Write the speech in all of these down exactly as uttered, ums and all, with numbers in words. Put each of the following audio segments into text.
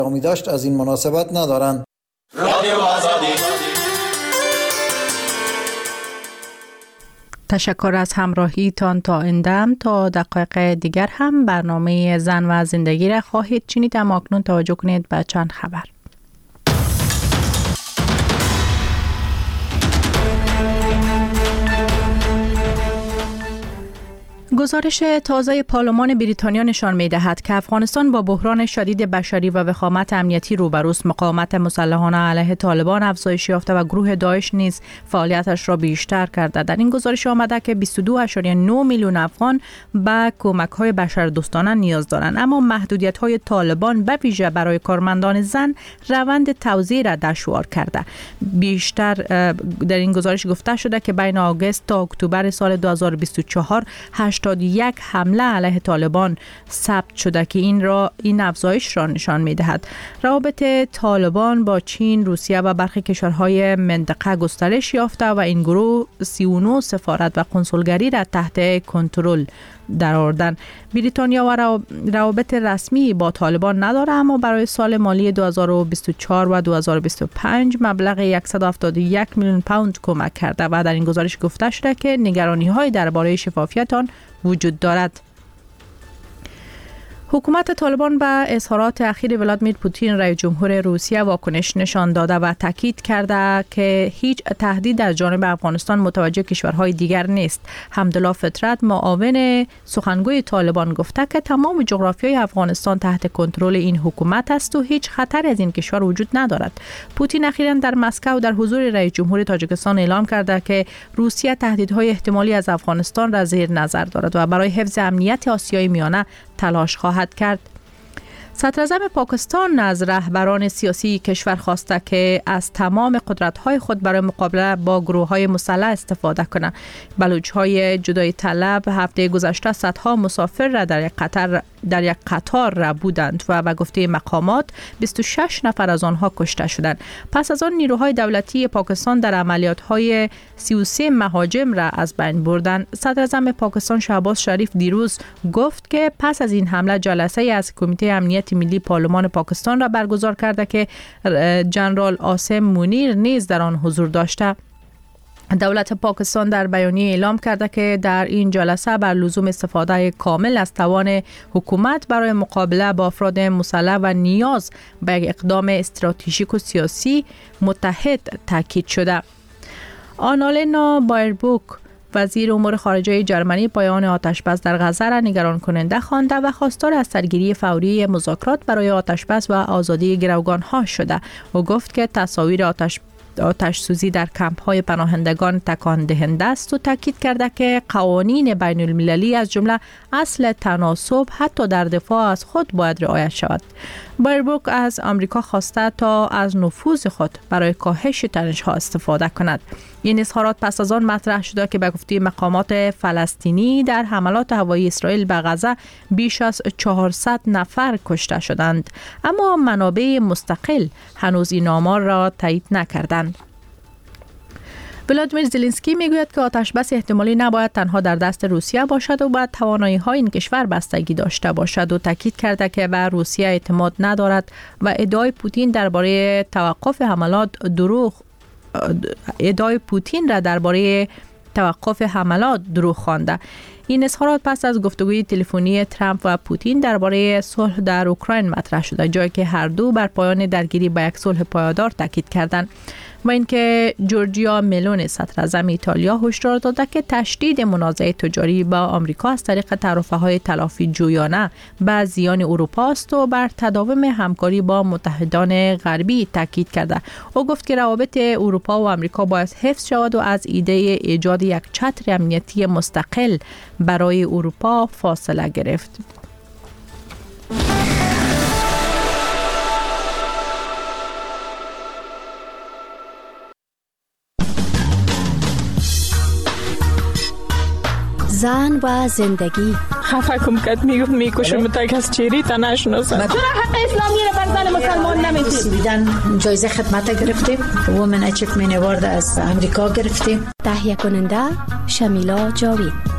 امی داشت از این مناسبت ندارند. تشکر از همراهیتان تا اندم. تا دقایق دیگر هم برنامه زن و زندگی را خواهید شنید. اما اکنون توجه کنید به چند خبر. گزارش تازه پارلمان بریتانیا نشان می‌دهد که افغانستان با بحران شدید بشری و وخامت امنیتی روبروست. مقاومت مسلحانه علیه طالبان افزایش یافته و گروه داعش نیز فعالیتش را بیشتر کرده. در این گزارش آمده که بیست و دو ممیز نه میلیون افغان به کمک‌های بشردوستانه نیاز دارند، اما محدودیت‌های طالبان به ویژه برای کارمندان زن روند توزیع را دشوار کرده. بیشتر در این گزارش گفته شده که بین آگوست تا اکتبر سال دو هزار و بیست و چهار هشتاد و یک حمله علیه طالبان ثبت شده که این را این افزایش را نشان می‌دهد. روابط طالبان با چین، روسیه و برخی کشورهای منطقه گسترش یافته و این گروه سی و نه سفارت و کنسولگری را تحت کنترل درآوردند. بریتانیا و روابط رسمی با طالبان ندارد، اما برای سال مالی دو هزار و بیست و چهار و دو هزار و بیست و پنج مبلغ صد و هفتاد و یک میلیون پوند کمک کرده و در این گزارش گفته شده که نگرانی‌های درباره شفافیت آن وجود دارد. حکومت طالبان به اظهارات اخیر ولادیمیر پوتین رئیس جمهور روسیه واکنش نشان داده و تاکید کرده که هیچ تهدید از جانب افغانستان متوجه کشورهای دیگر نیست. حمدالله فطرت معاون سخنگوی طالبان گفته که تمام جغرافیای افغانستان تحت کنترل این حکومت است و هیچ خطر از این کشور وجود ندارد. پوتین اخیراً در مسکو در حضور رئیس جمهور تاجیکستان اعلام کرده که روسیه تهدیدهای احتمالی از افغانستان را زیر نظر دارد و برای حفظ امنیت آسیای میانه تلاش خواهد کرد. صدراعظم پاکستان از رهبران سیاسی کشور خواسته که از تمام قدرت‌های خود برای مقابله با گروه‌های مسلح استفاده کنند. بلوچ‌های جدایی طلب هفته گذشته صدها مسافر را در یک قطار در یک قطار را بودند و به گفته مقامات بیست و شش نفر از آنها کشته شدند. پس از آن نیروهای دولتی پاکستان در عملیات‌های سی و سه مهاجم را از بین بردند. صدراعظم پاکستان شهباز شریف دیروز گفت که پس از این حمله جلسه از کمیته امنیت ملی پارلمان پاکستان را برگزار کرده که جنرال عاصم منیر نیز در آن حضور داشته. دولت پاکستان در بیانیه اعلام کرده که در این جلسه بر لزوم استفاده کامل از توان حکومت برای مقابله با افراد مسلح و نیاز به یک اقدام استراتژیک و سیاسی متحد تاکید شده. آنالنا بایربوک وزیر امور خارجه جرمنی پایان آتشبس در غزه را نگران کننده خوانده و خواستار از سرگیری فوری مذاکرات برای آتشبس و آزادی گروگان‌ها شده. او گفت که تصاویر آتش آتش سوزی در کمپ های پناهندگان تکان دهنده است و تاکید کرده که قوانین بین المللی از جمله اصل تناسب حتی در دفاع از خود باید رعایت شود. بایربوک از آمریکا خواسته تا از نفوذ خود برای کاهش تنش ها استفاده کند. این اظهارات پس از آن مطرح شده که به گفته مقامات فلسطینی در حملات هوایی اسرائیل به غزه بیش از چهارصد نفر کشته شدند، اما منابع مستقل هنوز این آمار را تایید نکردند. ولادیمیر زلنسکی میگوید که آتشبس احتمالی نباید تنها در دست روسیه باشد و باید توانایی‌های این کشور بستگی داشته باشد و تاکید کرده که به روسیه اعتماد ندارد و ادعای پوتین درباره توقف حملات دروغ ادعای پوتین را درباره توقف حملات دروغ خوانده. این اظهارات پس از گفتگوی تلفنی ترامپ و پوتین درباره صلح در اوکراین مطرح شده، جایی که هر دو بر پایان درگیری به یک صلح پایدار تاکید کردند. و اینکه جورجیا ملونی صدراعظم ایتالیا هشدار داده که تشدید منازعه تجاری با آمریکا از طریق تعرفه‌های تلافی جویانه به زیان اروپا است و بر تداوم همکاری با متحدان غربی تاکید کرده. او گفت که روابط اروپا و آمریکا باید حفظ شود و از ایده ایجاد یک چتر امنیتی مستقل برای اروپا فاصله گرفت. زن و زندگی. خفه کم کت میگفت میکشم تا کس چیری تا نشناسم. چرا حق اسلامی رو بر زن مسلمان نمیدید؟ بیدن جایزه خدمت گرفتیم، وومن اچیومنت اوارد از امریکا گرفتیم. تهیه کننده شمیلا جاوید.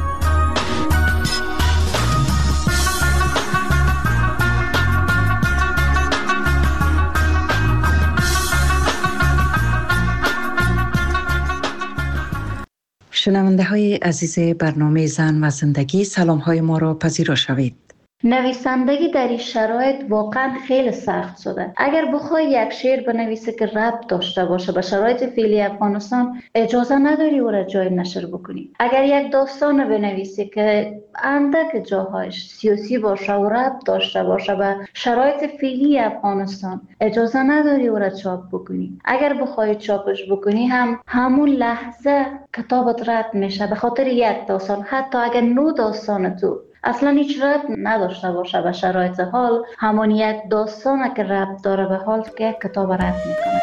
شنونده های عزیز برنامه زن و زندگی، سلام های ما را پذیرا شوید. نویسندگی در این شرایط واقعا خیلی سخت شده. اگر بخوای یک شعر بنویسی که ربط داشته باشه به شرایط فعلی افغانستان، اجازه نداری او را جای نشر بکنی. اگر یک داستان بنویسی که اندک جاهایش سیاسی باشه و ربط داشته باشه به شرایط فعلی افغانستان، اجازه نداری او را چاپ بکنی. اگر بخوای چاپش بکنی هم همون لحظه کتابت رد میشه به خاطر یک داستان، حتی اگر نو داستان تو اصلا هیچ ربط نداشته باشه به شرایط حال، همون یک داستانه که ربط داره به حال که کتاب رد میکنه.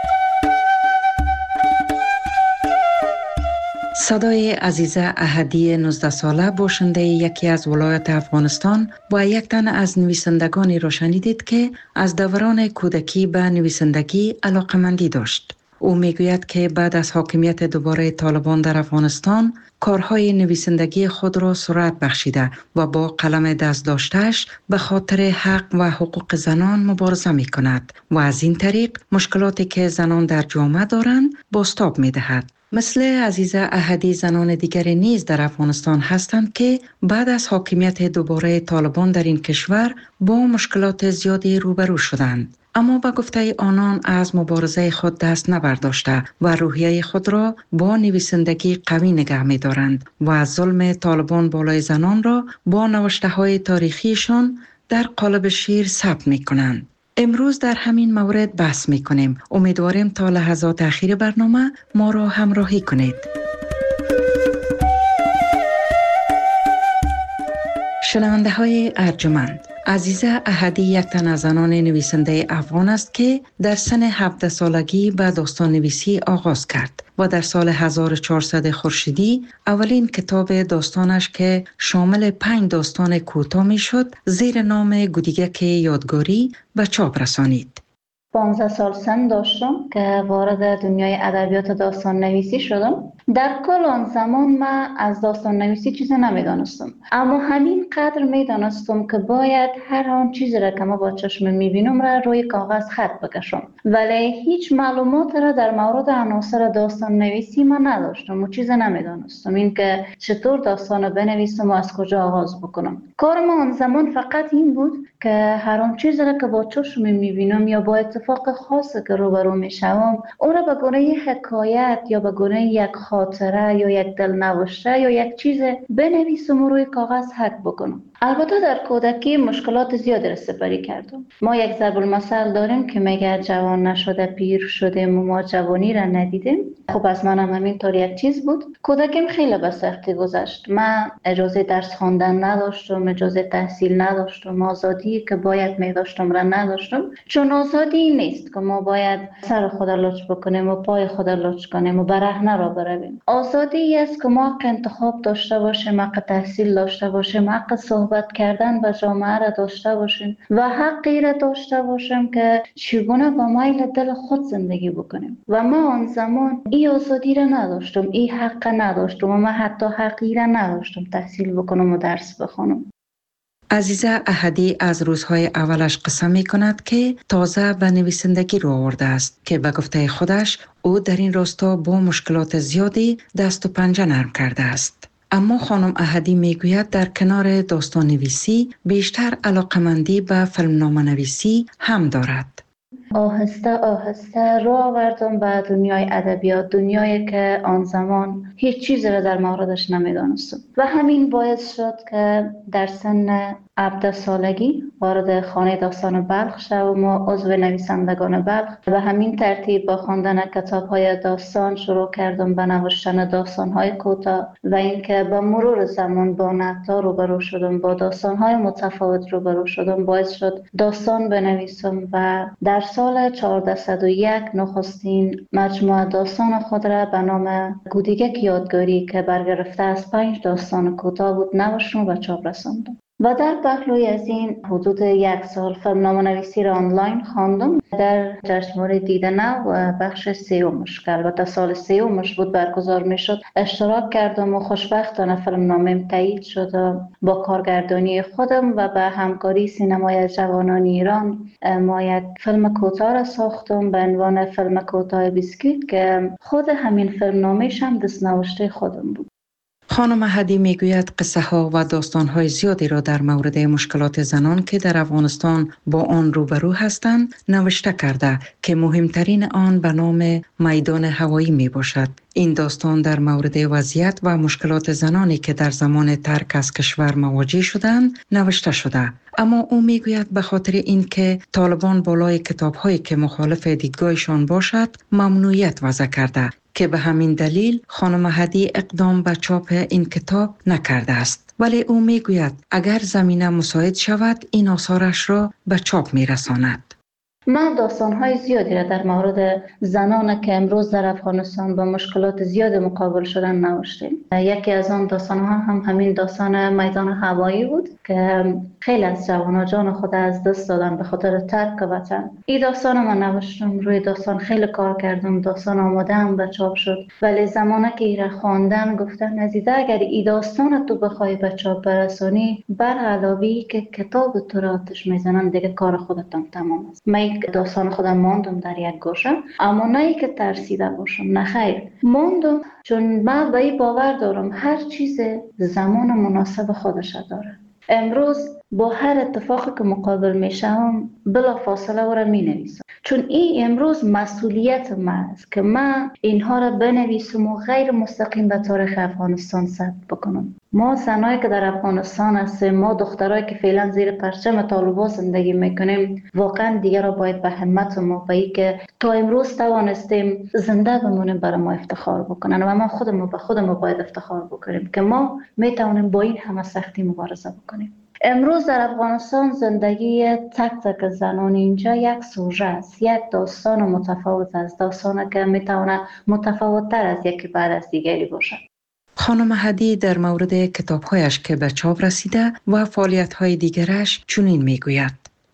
صدای عزیزه احدی نوزده ساله باشنده یکی از ولایات افغانستان و یک تن از نویسندگانی را شنیدید که از دوران کودکی به نویسندگی علاقمندی داشت. او میگوید که بعد از حاکمیت دوباره طالبان در افغانستان کارهای نویسندگی خود را سرعت بخشیده و با قلم دست داشته‌اش به خاطر حق و حقوق زنان مبارزه می کند و از این طریق مشکلاتی که زنان در جامعه دارند بازتاب می دهد. مثل عزیزه احدی زنان دیگری نیز در افغانستان هستند که بعد از حاکمیت دوباره طالبان در این کشور با مشکلات زیادی روبرو شدند. اما با گفته آنان از مبارزه خود دست نبرداشته و روحیه خود را با نویسندگی قوی نگه می دارند و از ظلم طالبان بالای زنان را با نوشته های تاریخیشان در قالب شعر ثبت می کنند. امروز در همین مورد بحث می کنیم. امیدواریم تا لحظات اخیر برنامه ما را همراهی کنید. شنونده های ارجمند، عزیزه احدی یک تن از زنان نویسنده افغان است که در سن هفده سالگی به داستان نویسی آغاز کرد و در سال هزار و چهارصد خورشیدی اولین کتاب داستانش که شامل پنج داستان کوتاه می شد زیر نام گودیگک یادگاری به چاپ رسانید. پانزده سال سن داشتم که وارد دنیای ادبیات داستان نویسی شدم. در کل آن زمان من از داستان نویسی چیزی نمیدانستم، اما همین قدر میدانستم که باید هر آن چیزی را که ما با چشم میبینم را روی کاغذ خط بکشم، ولی هیچ معلومات را در مورد عناصر داستان نویسی من نداشتم و چیزی نمیدانستم اینکه چطور داستان بنویسم و از کجا آغاز بکنم. کار ما آن زمان فقط این بود که هر آن چیزی را که با چشم میبینم یا با اتفاق خاصی که روبرو میشوم اون را به گونه حکایت یا به گونه یک خاطره یا یک دلنوشته یا یک چیز بنویسم و روی کاغذ حک بکنم. البته در کودکی مشکلات زیادی را سپری کردم. ما یک ضرب المثل داریم که میگه جوان نشده پیر شدیم و ما جوانی را ندیدیم. خب از منم همینطور یک چیز بود. کودکیم خیلی به سختی گذشت. من اجازه درس خواندن نداشتم، اجازه تحصیل نداشتم، آزادی که باید میداشتم را نداشتم، چون آزادی نیست که ما باید سر خود لچ بکنیم و پای خود لچ کنیم و برهنه را برویم. آزادی است که ما حق انتخاب داشته باشیم، حق تحصیل داشته باشیم، حق صحبت کردن با جامعه را داشته باشیم و حقی را داشته باشیم که چگونه با میل دل خود زندگی بکنیم. و ما آن زمان این آزادی را نداشتم، این حق نداشتم و من حتی حقی را نداشتم تحصیل بکنم و درس بخونم. عزیزه احدی از روزهای اولش قسم می کند که تازه به نویسندگی رو آورده است که به گفته خودش او در این راستا با مشکلات زیادی دست و پنجه نرم کرده است. اما خانم احدی می گوید در کنار داستان نویسی بیشتر علاقمندی به فیلمنامه نویسی هم دارد. آهسته آهسته رو آوردم به دنیای ادبیات، دنیایی که آن زمان هیچ چیزی را در موردش نمیدانستم و همین باعث شد که در سن هفده سالگی وارد خانه داستان بلخ شدم و عضو نویسندگان بلخ. به همین ترتیب با خواندن کتاب‌های داستان شروع کردم به نوشتن داستان‌های کوتاه و اینکه با مرور زمان با نقدها روبرو شدم، با داستان‌های متفاوت روبرو شدم، باعث شد داستان بنویسم و در سال چهارصد و یک نخستین مجموعه داستان خود را به نام گودیگک یادگاری که برگرفته از پنج داستان کوتاه بود نوشتم و چاپ رساندم. و در پهلوی از این حدود یک سال فیلمنامه نویسی را آنلاین خواندم. در جشنواره دیدنه و بخش سیومش که البته سال سیومش بود برگزار می شد اشتراک کردم و خوشبختانه فیلمنامه‌ام تایید شد و با کارگردانی خودم و به همکاری سینمای جوانان ایران ما یک فیلم کوتاه را ساختم به عنوان فیلم کوتاه بیسکویت که خود همین فیلمنامه‌ش هم دست‌نوشته خودم بود. خانم هدی میگوید قصه ها و داستان های زیادی را در مورد مشکلات زنان که در افغانستان با آن روبرو هستند نوشته کرده که مهمترین آن به نام میدان هوایی می باشد. این داستان در مورد وضعیت و مشکلات زنانی که در زمان ترک از کشور مواجه شدند نوشته شده. اما او میگوید به خاطر اینکه طالبان بالای کتاب‌هایی که مخالف دیدگاهشان باشد ممنوعیت وضع کرده که به همین دلیل خانم هدی اقدام به چاپ این کتاب نکرده است. ولی او میگوید اگر زمینه مساعد شود این آثارش را به چاپ میرساند. من داستان‌های زیادی را در مورد زنان که امروز در افغانستان با مشکلات زیاد مقابل شدن نوشتم. یکی از آن داستان‌ها هم همین داستان میدان هوایی بود که خیلی از جوانان جان خود از دست دادن به خاطر ترک وطن. این داستان من نوشتم، روی داستان خیلی کار کردم، داستان آماده هم به چاپ شد. ولی زمانی که این را خواندن گفتن عزیزه اگر این داستان تو بخوای به چاپ برسانی بر علاوه که کتاب تو را آتش میزنن دیگه کار خودتان تمام است. داستان خودم ماندم در یک گوشه، اما نه ای که ترسیده باشم، نه خیر ماندم، چون من به این باور دارم هر چیز زمان مناسب خودش داره. امروز با هر اتفاقی که مقابل میشم بلا فاصله او را می نویسم، چون این امروز مسئولیت من است که من اینها را بنویسم و غیر مستقیم به تاریخ افغانستان ثبت بکنم. ما زنایی که در افغانستان هستیم، ما دخترایی که فعلا زیر پرچم طالبان زندگی میکنیم، واقعا دیگه را باید به همت ما به این که تا امروز توانستیم زنده بمونیم برای ما افتخار بکنن و ما خودمون به خودمون باید افتخار بکنیم که ما میتونیم با این همه سختی مبارزه بکنیم. امروز در افغانستان زندگی تک تک زنان اینجا یک سوژه است، یک داستان متفاوت است، داستانی که میتونه متفاوت تر از یکی بعد از دیگری باشد. خانم هدی در مورد کتاب‌هایش که به چاپ رسیده و فعالیت‌های دیگرش چنین میگوید: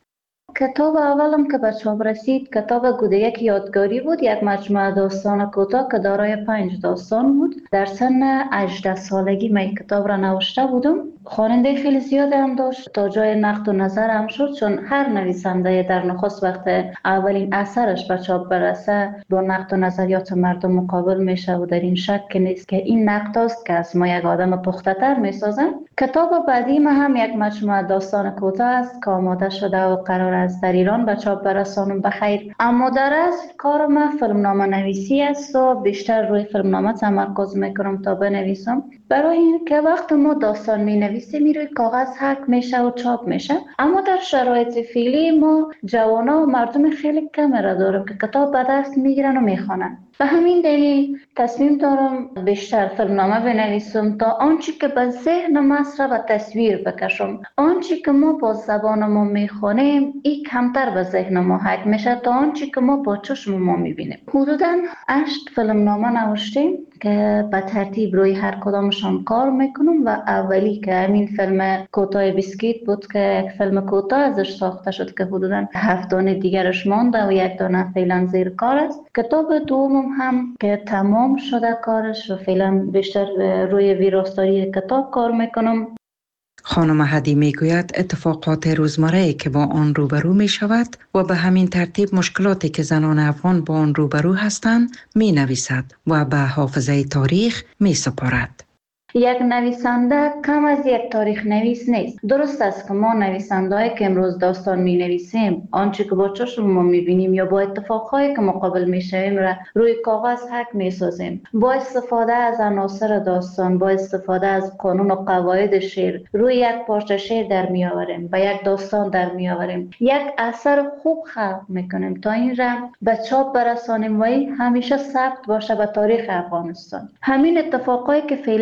کتاب اولم که به چاپ رسید کتاب گودیک یادگاری بود، یک مجموعه داستان کوتاه که دارای پنج داستان بود. در سن هجده سالگی من کتاب را نوشته بودم. خواننده خیلی زیاد هم داشت، تا جای نقد و نظر هم شد، چون هر نویسنده در نخست وقت اولین اثرش به چاپ برسه با نقد و نظریات مردم مقابل میشه و در این شک نیست که این نقد است که از ما یک آدم پخته تر میسازن. کتاب بعدی ما هم یک مجموعه داستان کوتاه است که آماده شده و قرار است در ایران به چاپ برسانم بخیر. اما در اصل کار ما فیلمنامه نویسی است و بیشتر روی فیلمنامه تمرکز میکنم تا بنویسم، برای این که وقت ما داستان می نویسیم روی کاغذ حک میشه و چاپ میشه. اما در شرایط فعلی ما جوانا و مردم خیلی کم را داریم که کتاب به دست میگیرن و میخوانن. به همین دلیل تصمیم دارم بیشتر فیلمنامه بنویسم تا آنچه که به ذهن مصر و تصویر بکشم. آنچه که ما با زبان ما میخوانیم این کمتر به ذهن ما حک میشه تا آنچه که ما با چشم ما میبینیم. حدوداً هشت فیلمنامه نوشتیم که به ترتیب روی هر کدامشان کار میکنم و اولی که همین فیلم کوتاه بیسکیت بود که یک فیلم کوتاه ازش ساخته شد که حدوداً هفت دانه دیگرش مانده و یک دانه فعلا زیر کار است. کتاب دوم هم که تمام شده کارش و فعلا بیشتر روی ویراستاری کتاب کار میکنم. خانم هدی میگوید اتفاقات روزمره که با آن روبرو می شود و به همین ترتیب مشکلاتی که زنان افغان با آن روبرو هستند می نویسد و به حافظه تاریخ می سپارد. یک نویسنده کم از یک تاریخ نویس نیست. درست است که ما نویسنده‌ای که امروز داستان می نویسیم، آنچه که با چشم ما می بینیم یا با اتفاقهایی که مقابل می شویم را روی کاغذ حک می سازیم. با استفاده از عناصر داستان، با استفاده از قانون و قواعد شعر روی یک پارچه شعر در می آوریم، با یک داستان در می آوریم، یک اثر خوب خلق می کنیم تا این را به چاپ برسانیم و این همیشه ثبت باشه به تاریخ افغانستان. همین اتفاقایی که فعلا در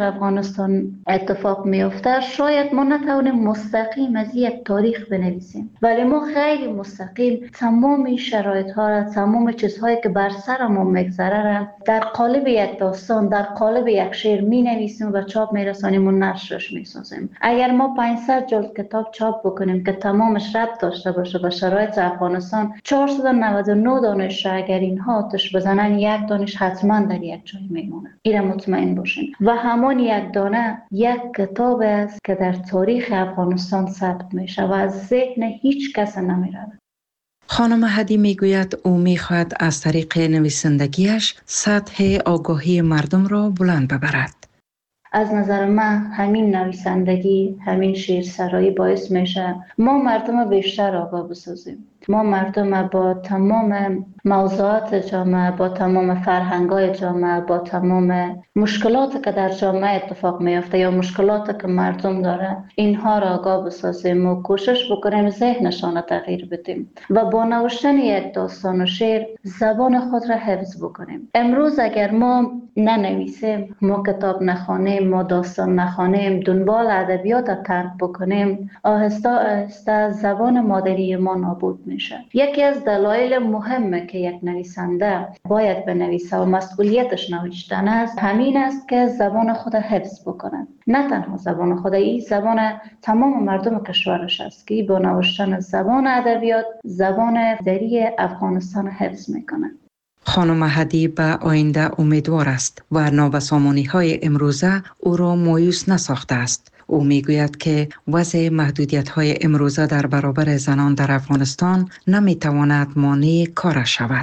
افغانستان اتفاق میفته شاید ما نتوانیم مستقیم از یک تاریخ بنویسیم، ولی ما خیلی مستقیم تمام شرایط ها را، تمام چیزهایی که بر سرمون میگذره را در قالب یک داستان، در قالب یک شعر می نویسیم و چاپ می رسانیم و نشرش می سازیم. اگر ما پانصد جلد کتاب چاپ بکنیم که تمامش ربط داشته باشه به شرایط افغانستان، چهارصد و نود و نه دانش را اگر اینها آتش بزنن یک دانش حتما در یک جای میمونه. اینا مطمئن باشین. و همان یک دانه یک کتاب است که در تاریخ افغانستان ثبت میشه و از ذهن هیچ کس نمیره. خانم هدی میگوید او میخواهد از طریق نویسندگیش سطح آگاهی مردم را بلند ببرد. از نظر من همین نویسندگی، همین شعرسرایی باعث میشه ما مردم بیشتر آگاه بسازیم. ما مردم با تمام موضوعات جامعه، با تمام فرهنگ‌های جامعه، با تمام مشکلاتی که در جامعه اتفاق میفته یا مشکلاتی که مردم داره، اینها را آگاه بسازیم و کوشش بکنیم ذهنشان را تغییر بدیم و با نوشتن یک داستان و شعر زبان خود را حفظ بکنیم. امروز اگر ما ننویسیم، ما کتاب نخوانیم، ما داستان نخوانیم، دنبال ادبیات را ترک بکنیم، آهسته آهسته زبان مادری ما نابود میشه. یکی از دلایل مهمه که یک نویسنده باید بنویسه و مسئولیتش نوشتن است، همین است که زبان خود حفظ بکنه. نه تنها زبان خود، این زبان تمام مردم کشورش است که با نوشتن زبان ادبیات زبان مادری افغانستان حفظ میکنه. خانم هدی به آینده امیدوار است و نابسامانی های امروزه او را مایوس نساخته است. او میگوید که وضع محدودیت های امروزه در برابر زنان در افغانستان نمیتواند مانع کارش شود.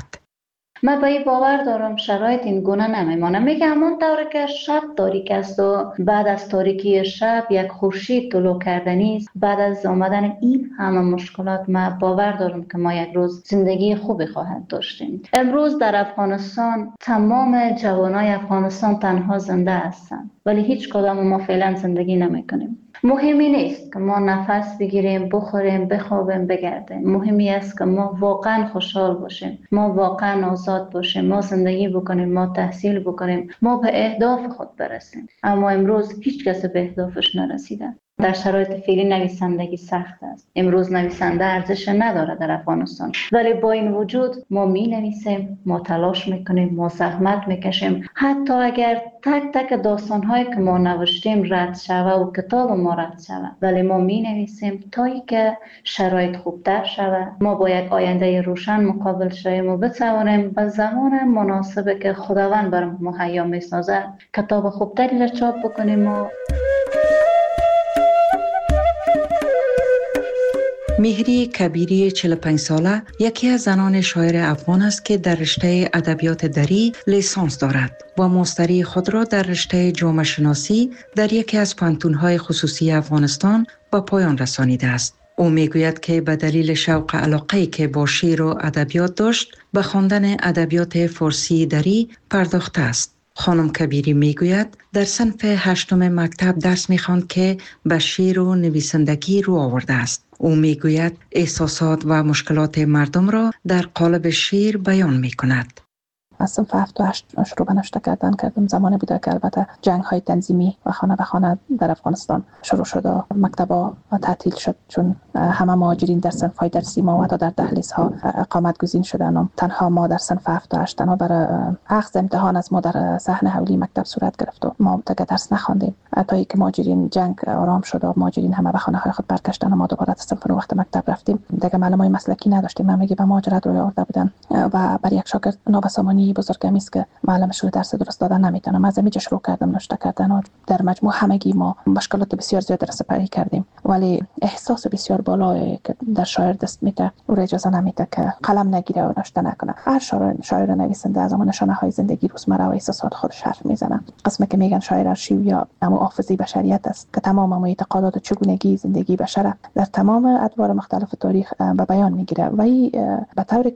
من به این باور دارم شرایط این گونه نمیمانه. میگه همون طوری که شب تاریک است و بعد از تاریکی شب یک خورشید طلوع کردنی است، بعد از آمدن این همه مشکلات من باور دارم که ما یک روز زندگی خوبی خواهد داشتیم. امروز در افغانستان تمام جوانای افغانستان تنها زنده هستند، ولی هیچ کدام ما فعلا زندگی نمیکنیم. مهمی نیست که ما نفس بگیریم، بخوریم، بخوابیم، بگردیم. مهمی است که ما واقعا خوشحال باشیم، ما واقعا آزاد باشیم، ما زندگی بکنیم، ما تحصیل بکنیم، ما به اهداف خود برسیم. اما امروز هیچ کس به اهدافش نرسیده. در شرایط فعلی نویسندگی سخت است. امروز نویسنده ارزش نداره در افغانستان، ولی با این وجود ما می نویسیم، ما تلاش میکنیم، ما زحمت میکشیم. حتی اگر تک تک داستانهایی که ما نوشتیم رد شوه و کتاب ما رد شوه، ولی ما می نویسیم تا ای که شرایط خوبتر شوه. ما با یک آینده روشن مقابل شویم و بتوانیم به زمان مناسبی که خداوند برام مهیا میسازه کتاب خوبتری را چاپ بکنیم. و مهری کبیری چهل و پنج ساله یکی از زنان شاعر افغان است که در رشته ادبیات دری لیسانس دارد و ماستری خود را در رشته جامعه شناسی در یکی از پانتون‌های خصوصی افغانستان به پایان رسانیده است. او میگوید که به دلیل شوق علاقه‌ای که با شعر و ادبیات داشت به خواندن ادبیات فارسی دری پرداخته است. خانم کبیری میگوید در صنف هشتم مکتب درس میخواند که به شعر و نویسندگی رو آورده است. او میگوید احساسات و مشکلات مردم را در قالب شعر بیان میکند. از صنف هفت و هشت شروع به نوشته کردن کردم. زمانی بوده که البته جنگ های تنظیمی و خانه به خانه در افغانستان شروع شد و مکتب‌ها تعطیل شد، چون همه مهاجرین در صنف های درسی ما و حتی در دهلیزها اقامت گزین شدن و تنها ما در صنف هفت و هشت تنها برای اخذ امتحان از ما در صحن حولی مکتب صورت گرفت و ما دیگه درس نخواندیم تا اینکه مهاجرین جنگ آرام شد و مهاجرین همه به خانه های خود برگشتن و ما دوباره از صنف وقت مکتب رفتیم. دیگه معلمای مسلکی نداشتیم، همگی به مهاجرت روی آورده بودن و برای یک شاگرد نابسامانی بزرگمی است که معلمش رو درس درست دادن نمیتونه. من از اینجا شروع کردم نوشته کردن و در مجموع همگی ما مشکلات بسیار زیاد را سپری کردیم، ولی احساس بسیار بالایی که در شاعر دست میده او اجازه نمیده که قلم نگیره و نوشته نکنه. هر شاعر شاعر نویسنده از اون نشانه های زندگی روزمره و احساسات خودش حرف میزنه. قسمی که میگن شاعر ارشیو یا همون حافظه بشریت است که تمام اعتقادات و چگونگی زندگی بشر در تمام ادوار مختلف تاریخ به بیان میگیره و این به طوری که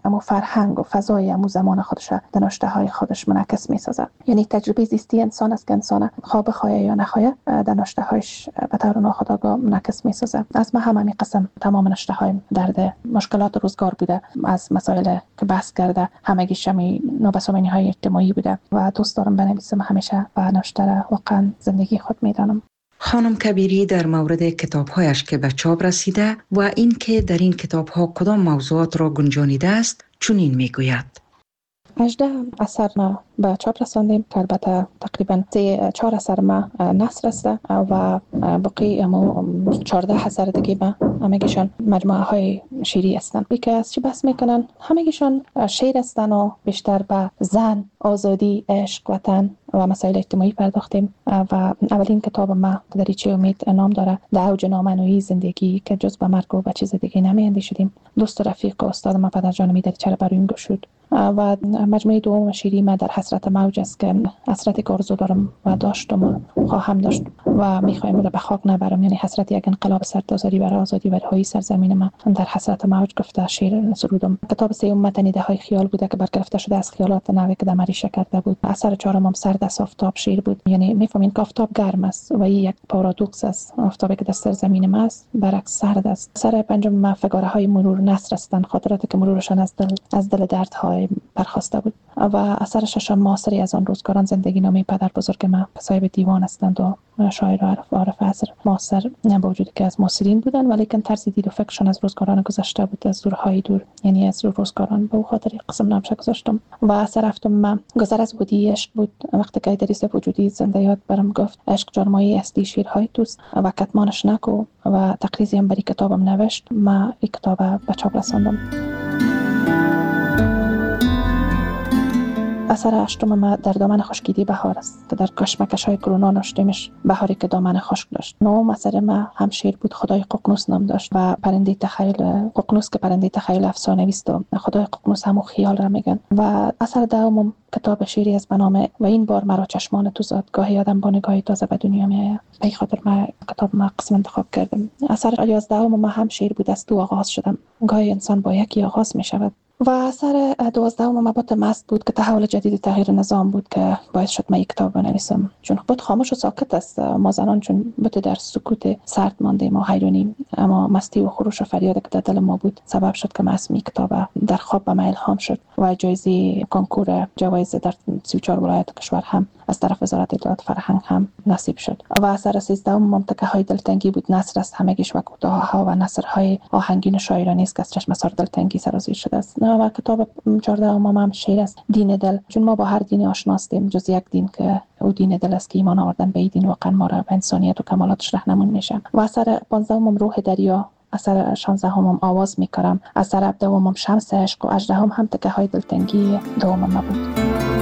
اما فرهنگ و فضای امو زمان خودش در نوشته های خودش منعکس می‌سازه. یعنی تجربه زیستی انسان است که انسان خواه بخواه یا نخواه در نوشته هایش به طور ناخودآگاه منعکس می‌سازه. از ما هم همین قسم تمام نوشته های درد مشکلات روزگار بوده، از مسائل که بحث کرده همگیش همی نابسامانی های اجتماعی بوده و دوست دارم بنویسم همیشه و نوشته را واقعا زندگی خود میدانم. خانم کبیری در مورد کتاب‌هایش که به چاپ رسیده و این که در این کتاب‌ها کدام موضوعات را گنجانیده است چنین میگوید: هجده اثر ما به چاپ رساندیم که البته تقریبا سه چهار اثر ما نثر است و باقی امو چهارده اثر دیگه ما همگیشان مجموعه های شعری هستند. که از چی بحث میکنن؟ همگیشان شعر هستند و بیشتر به زن، آزادی، عشق، وطن و مسائل اجتماعی پرداختیم و اولین کتاب ما که دریچه امید نام داره در اوج نامنویی زندگی که جز به مرگ و به چیز دیگه نمی‌اندیشیدیم. دوست و رفیق و استاد ما پدرجان می دریچه را برای این گشود و مجموعه دوم شیری ما در حسرت موج است که حسرتی که آرزو دارم و داشتم و خواهم داشت و میخوایم رو به خاک نبرم، یعنی حسرت یک انقلاب سرتاسری برای آزادی و رهایی سرزمین ما در حسرت موج گفته شعر سرودم. کتاب سوم متنیده های خیال بوده که برگرفته شده از خیالات نوی که دمریشه کرده بود. اثر چهارم سرد از آفتاب شعر بود، یعنی میفهمین که آفتاب گرم است و این یک پارادوکس است، آفتابی که در سرزمین ما است برعکس سرد است. اثر پنجم ما فگاره های مرور نثر هستند، خاطراتی که مرورشان از دل از دل دردهای برخواسته بود. و اثر ششم معاصری از آن روزگاران زندگی نامه پدر بزرگ ما صاحب دیوان هستند و شاعر عارف عارف عصر معاصر، با وجودی که از معاصرین بودن ولی کن طرز دید و فکرشان از روزگاران گذشته بود، از دورهای دور، یعنی از روزگاران به خاطر قسم نامش گذاشتم. و اثر هفتم ما گذر از بودی عشق بود، وقتی که ادریس وجودی زنده یاد برام گفت عشق جرمایی اصلی شیرهای توست و کتمانش نکو و تقریزی هم بری کتابم نوشت. ما این کتاب به چاپ رساندم. اثر هشتم ما در دامن خشکیدی بهار است که در کشمکش های کرونا نوشتیمش، بهاری که دامن خشک داشت. نهم اثر ما هم شعر بود، خدای ققنوس نام داشت و پرنده تخیل ققنوس که پرنده تخیل افسانه‌ای است و خدای ققنوس همو خیال را میگن. و اثر دهم کتاب شعری از بنامه و این بار مرا چشمان تو زاد، گاهی آدم با نگاهی تازه به دنیا میآید. به خاطر ما کتاب ما قسم انتخاب کردم. اثر یازدهم ما هم شعر بود، از تو آغاز شدم، گاهی انسان با یکی آغاز میشود. و اثر دوازدهم مبات مست بود که تحول جدید تغییر نظام بود که باعث شد من یک کتاب بنویسم. چون بود خاموش و ساکت است، ما زنان چون بود در سکوت سرد مانده ما حیرانیم، اما مستی و خروش و فریاد که در دل ما بود سبب شد که اسمی کتاب در خواب به من الهام شد و جایزه کنکور جوایز در سی و چهار ولایت کشور هم از طرف وزارت اطلاعات فرهنگ هم نصیب شد. و اثر سیزدهم ممتکه های دلتنگی بود، نثر است همگیش و کوتاه‌ها و نثرهای آهنگین شاعرانه است که از چشم سر دلتنگی سرازیر شده است. و کتاب چهاردهم ما هم شعر است، دین دل، چون ما با هر دینی آشنا هستیم جز یک دین که او دین دل است که ایمان آوردن به این دین واقعا ما را به انسانیت و کمالاتش راهنمون میشه. و اثر پانزدهم روح دریا، اثر شانزدهم آواز میکرم، اثر هفدهم شمس عشق و هجدهم هم تکه های دلتنگی دوم ما بود.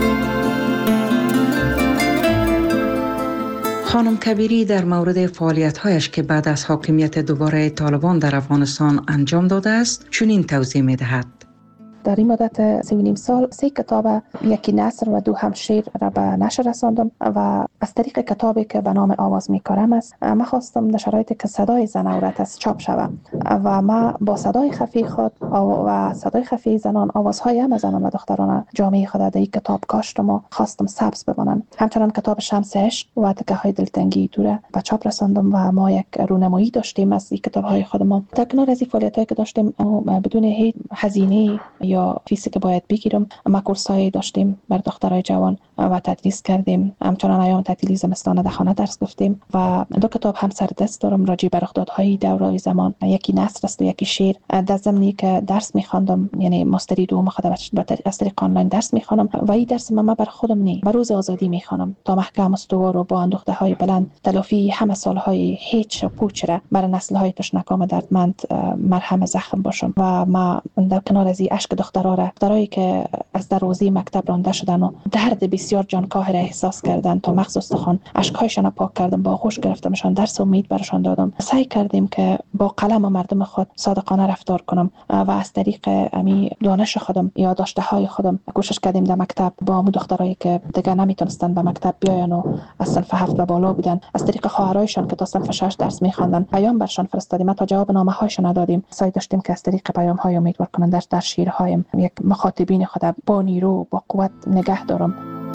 خانم کبیری در مورد فعالیت‌هایش که بعد از حاکمیت دوباره طالبان در افغانستان انجام داده است چنین توضیح می‌دهد: در این مدت سه و نیم سال سه کتاب، یکی نثر و دو هم شعر را به نشر رساندم و از طریق کتابی که به نام آواز میکارم است ما خواستم در شرایطی که صدای زن عورت است چاپ شود و ما با صدای خفی خود و صدای خفی زنان آوازهای هم زنان و دختران جامعه خود در این کتاب کاشتم و خواستم سبز بمانند. همچنان کتاب شمس عشق و تکه های دلتنگی دوره به چاپ رساندم و ما یک رونمایی داشتیم از این کتاب‌های خودمان. در کنار از این فعالیت‌هایی که داشتیم بدون هیچ هزینه یا فیسی که باید بگیرم، ما کورس‌های داشتیم بر دخترای جوان و تدریس کردیم. همچنان ایام تعطیلی زمستان در خانه درس گفتیم و دو کتاب هم سر دست دارم راجع بر رخدادهای دوران زمان، یکی نثر است و یکی شعر. در زمینی که درس می‌خواندم، یعنی ماستری دوم خودم از طریق آنلاین درس می‌خوانم و این درس ما بر خودم نی بر روز آزادی می‌خوانم تا محکم استوار و با اندوخته‌های بلند تلافی همه سال‌های هیچ و پوچ را بر نسل‌های تشنکام و دردمند مرهم زخم باشم. و ما در کنار از این اشک دخترها را دخترایی که از دروازه مکتب رانده شدن و درد بسیار جانکاه را احساس کردن تا مغز استخوان اشک‌هایشان پاک کردم، با آغوش گرفتمشان، درس امید برشان دادم. سعی کردیم که با قلم و مردم خود صادقانه رفتار کنم و از طریق امی دانش خودم، یادداشت‌های خودم کوشش کردیم در مکتب با مو دخترایی که دیگه نمیتونستن به مکتب بیاین و از صنف هفت و بالا بودن، از طریق خواهرایشان که تا صنف شش درس می‌خواندن پیام برشان فرستادیم تا جواب نامه‌هایشان ندادیم. سعی داشتیم که از طریق پیام‌های امیدوار کننده در شعرهای بتانیم یک مخاطبین خود با نیرو با قوت نگه دارم.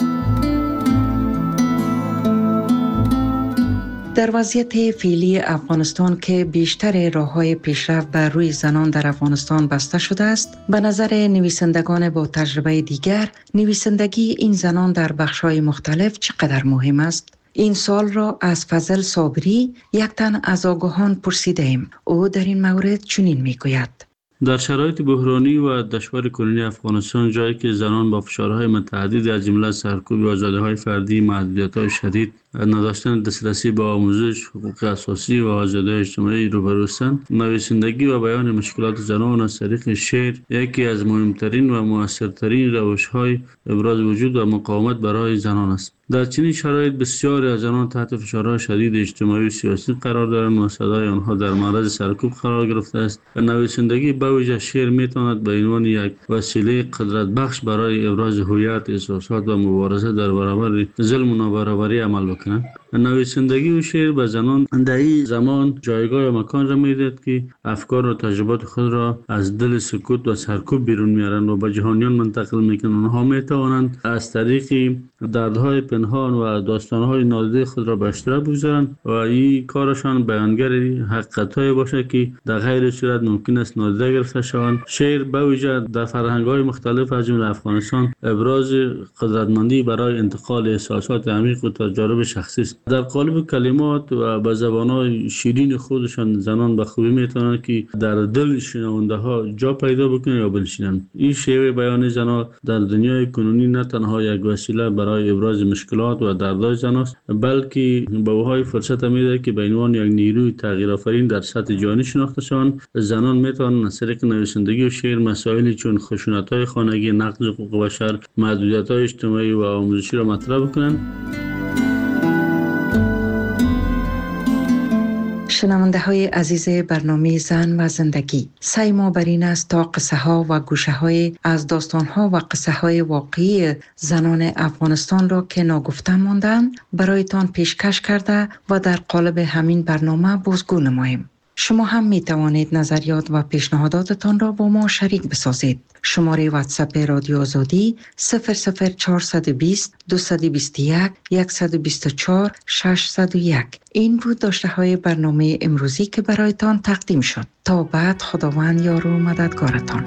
در وضعیت فعلی افغانستان که بیشتر راه‌های پیشرفت بر روی زنان در افغانستان بسته شده است، به نظر نویسندگان با تجربه دیگر، نویسندگی این زنان در بخش‌های مختلف چقدر مهم است؟ این سوال را از فضل صابری، یک تن از آگاهان پرسیدیم. او در این مورد چنین میگوید: در شرایط بحرانی و دشوار کنونی افغانستان، جایی که زنان با فشارهای متعددی از جمله سرکوب آزادی‌های فردی، محدودیت‌های شدید، نداشتن دسترسی به آموزش، حقوق اساسی و آزادی‌های اجتماعی روبرو هستند، نویسندگی و بیان مشکلات زنان از طریق شعر یکی از مهمترین و مؤثرترین روش‌های ابراز وجود و مقاومت برای زنان است. در چنین شرایط بسیاری از زنان تحت فشارهای شدید اجتماعی و سیاسی قرار دارند و صدای آنها در معرض سرکوب قرار گرفته است. و نویسندگی به ویژه شعر میتواند به عنوان یک وسیله قدرت بخش برای ابراز هویت، احساسات و مبارزه در برابر ظلم و نابرابری عمل بکنند. نویسندگی و شعر به زنان در این زمان جایگاه و مکان را میدهد که افکار و تجربات خود را از دل سکوت و سرکوب بیرون میارند و به جهانیان منتقل میکنند. آنها میتوانند از طریق دردهای پنهان و داستانهای نادیده خود را به اشتراک بگذارند و این کارشان بیانگر حقیقت‌های باشد که در غیر صورت ممکن است نادیده گرفته شوند. شعر به ویژه در فرهنگ‌های مختلف از جمله افغانستان ابراز قدرتمندی برای انتقال احساسات عمیق و تجارب شخصی است. در قالب کلمات و به زبان‌های شیرین خودشان زنان به خوبی میتوانند که در دل شنونده‌ها جا پیدا بکنند یا بنشینند. این شیوه بیان زنان در دنیای کنونی نه تنها یک وسیله برای ابراز مشکلات و دردهای زنان است، بلکه به اوهای فرصت می‌دهد که به عنوان یک نیروی تغییرآفرین در سطح جهانی شناخته شوند. زنان میتوانند از طریق نویسندگی و شعر مسائلی چون خشونت‌های خانگی، نقض حقوق بشر، محدودیت‌های اجتماعی و آموزشی را مطرح کنند. شنونده های عزیز برنامه زن و زندگی، سعی ما بر این است تا قصه ها و گوشه های از داستان ها و قصه های واقعی زنان افغانستان را که ناگفته ماندند برایتان پیشکش کرده و در قالب همین برنامه بازگو نماییم. شما هم می توانید نظریات و پیشنهاداتتان را با ما شریک بسازید. شماره واتساپ رادیو آزادی صفر صفر چهارصد و بیست دویست و بیست و یک صد و بیست و چهار ششصد و یک. این بود داشته های برنامه امروزی که برایتان تقدیم شد. تا بعد، خداوند یار و مددگارتان.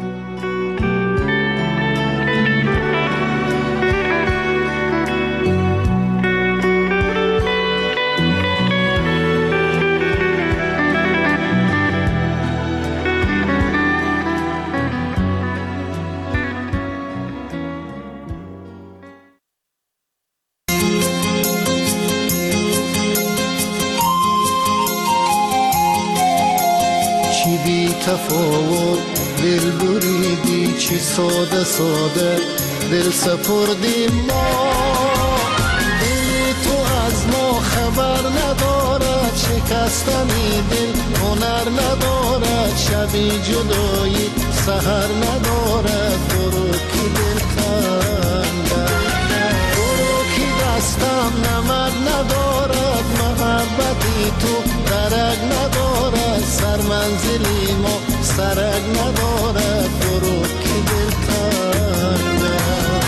تفاوت دل بریدی، چی ساده ساده دل سپردی ما. دل تو از ما خبر ندارد، شکستنی دل هنر ندارد، شبی جدایی سحر ندارد. برو کی دل خنده، برو کی دستم نمد ندارد، محبتی تو درک ندارد، سر منزلی ما سرک ندارد. برو کی دل خنده.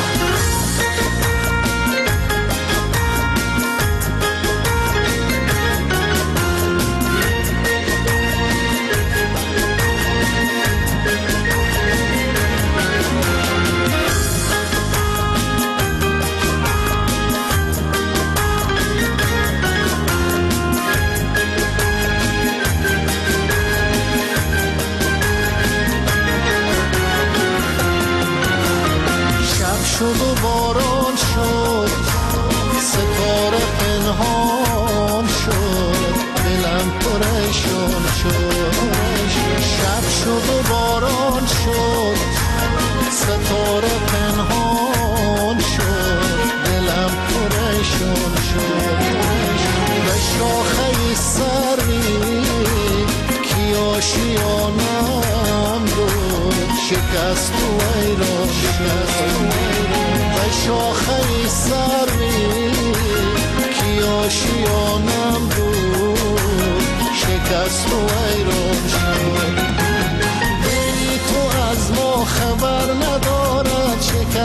شد و باران شد، ستاره پنهان شد، دلم پریشان شد. شب شد و باران شد، ستاره پنهان شد، دلم پریشان شد. به شاخه سری کی آشیانم بود، شکست و ایران شد. به شاخه سری کی آشیانم بود، شکست و ایران شد. دلی تو از ما خبر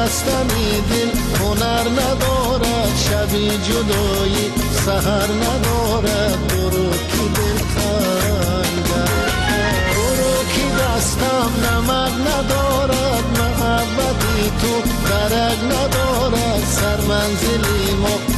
شکستنی دل هنر ندارد، شبی جدایی سحر ندارد. برو کی دل خنده، برو کی دستم نمک ندارد، محبتی تو درک ندارد. سر منزلی ما